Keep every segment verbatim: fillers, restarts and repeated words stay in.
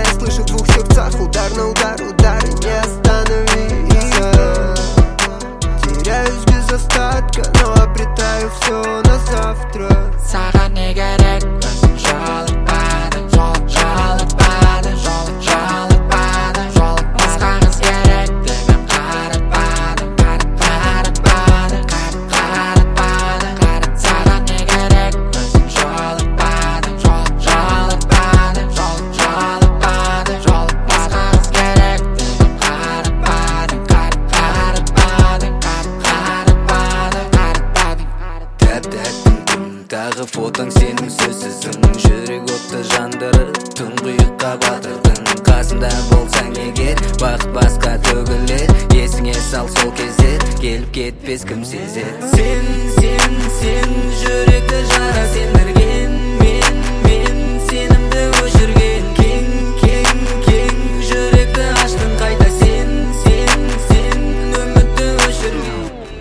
я слышу в двух сердцах удар на удар, удар, и не остановиться. Теряюсь без остатка, но обретаю все на завтра. Саған не керек, өзің жолықпады, жол жолықпады, жол жолықпады, жолық басқа қыз керек демем қаратпады, қарат қаратпады, қарат қаратпады, қарат. Саған не керек, өзің жолықпады, жол жолықпады, жол жолықпады, жолық басқа қыз керек демем қаратпады, қарат қаратпады, қарат қаратпады, қаратпады. Тәп-тәттім тағы фотоң сенің сөзсізің, жүрек отты жандырып тұңғиыққа батырдың. Қасында болсаң егер бақыт басқа төгілер, есіңе сал сол кездер, келіп кетпес кім сезер. Сен, сен, сен жүректі жара сендірген, мен, мен сенімді өшірген. Кең, кең, кең жүректі аштың қайта сен, сен, сен үмітті өшірген.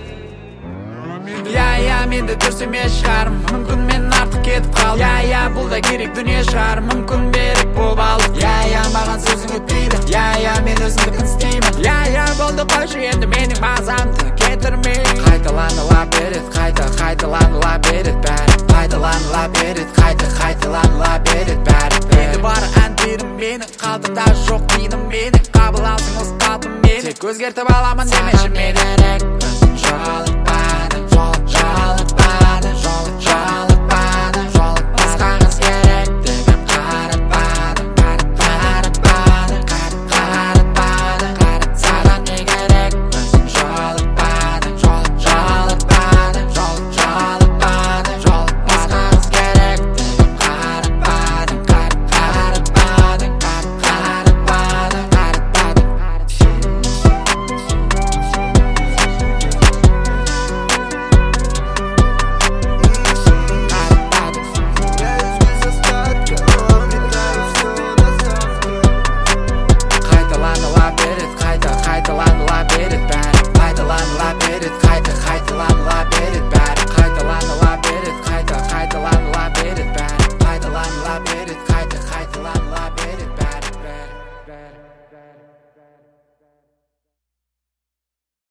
Я, я, менде дұрыс емес шығарым, мүмкін мен артық кетіп қалдым. Я, я, бұл да керек дүние шығар, мүмкін берік болып алып. Я, я, маған сөзің өтпейді. Я, я, мен өзімді кіністеймін. Я, я, болды қойшы енді менің мазамды кетірмей. Қайталаныла береді, қайта қайталаныла береді бәрі. Қайталаныла береді, қайта қайталаныла береді бәрі. Енді бар әндерім менің, қалдырда жоқ деймін мені. Қабыл алсың осы қалпым мені, тек өзгертіп аламын демеші мені. Керек, өзің жолықпады, жол жолықпады, жол жолықпады, жолық басқа қыз керек демем қаратпады, қарат қаратпады, қарат қаратпады, қарат. Саған не керек, өзің жолықпады, жол жолықпады, жол жолықпады, жолық басқа қыз керек демем қаратпады, қарат қаратпады, қарат қаратпады, қаратпады. Теряюсь без остатка, но обретаю все на завтра. Қайталаныла береді, қайта қайталаныла береді бәрі. Қайталаныла береді, қайта қайталаныла береді бәрі.